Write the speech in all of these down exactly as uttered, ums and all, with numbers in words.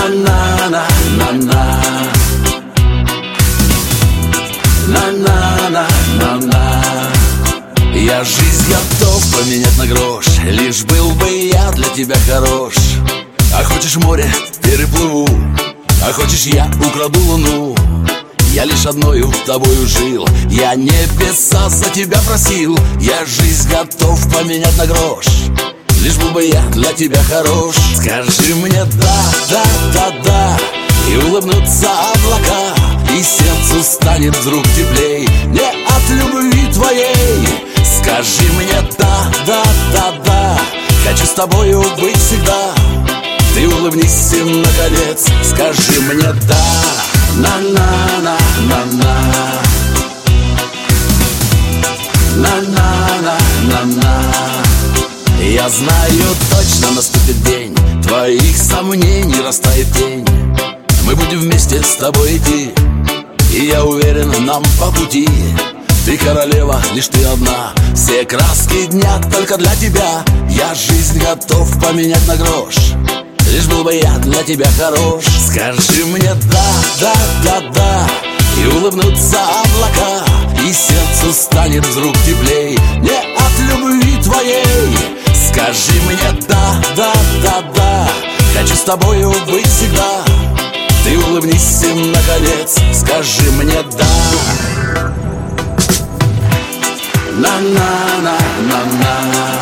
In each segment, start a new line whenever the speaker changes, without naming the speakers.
На-на-на, на-на, на-на-на, на-на. Я жизнь готов поменять на грош, лишь был бы я для тебя хорош. А хочешь море, переплыву, а хочешь я украду луну. Я лишь одною тобою жил, я небеса за тебя просил. Я жизнь готов поменять на грош, лишь был бы я для тебя хорош. Скажи мне да, да, да, да, и улыбнутся облака, и сердцу станет вдруг теплей не от любви твоей. Скажи мне да, да, да, да, хочу с тобою быть всегда. Ты улыбнись и наконец скажи мне да. На-на-на, на-на, на-на-на, на-на. Я знаю точно наступит день, твоих сомнений растает тень. Мы будем вместе с тобой идти, и я уверен, нам по пути. Ты королева, лишь ты одна, все краски дня только для тебя. Я жизнь готов поменять на грош, лишь был бы я для тебя хорош. Скажи мне да, да, да, да, и улыбнутся облака, и сердцу станет вдруг теплей не от любви твоей. Скажи мне да, да, да, да, хочу с тобою быть всегда. Ты улыбнись и наконец скажи мне да. На-на-на, на-на,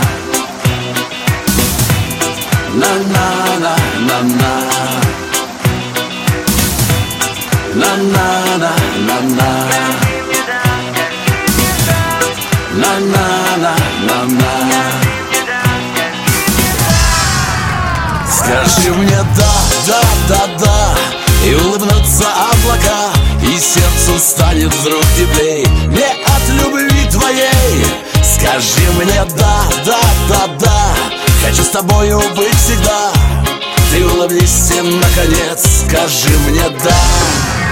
на-на-на, на-на, на-на-на, на-на, на-на-на, на-на. Скажи мне да, да, да, да, и улыбнутся облака, и сердцу станет вдруг теплей не от любви твоей. Скажи мне да, да, да, да, хочу с тобою быть всегда. Ты улыбнись и наконец скажи мне да.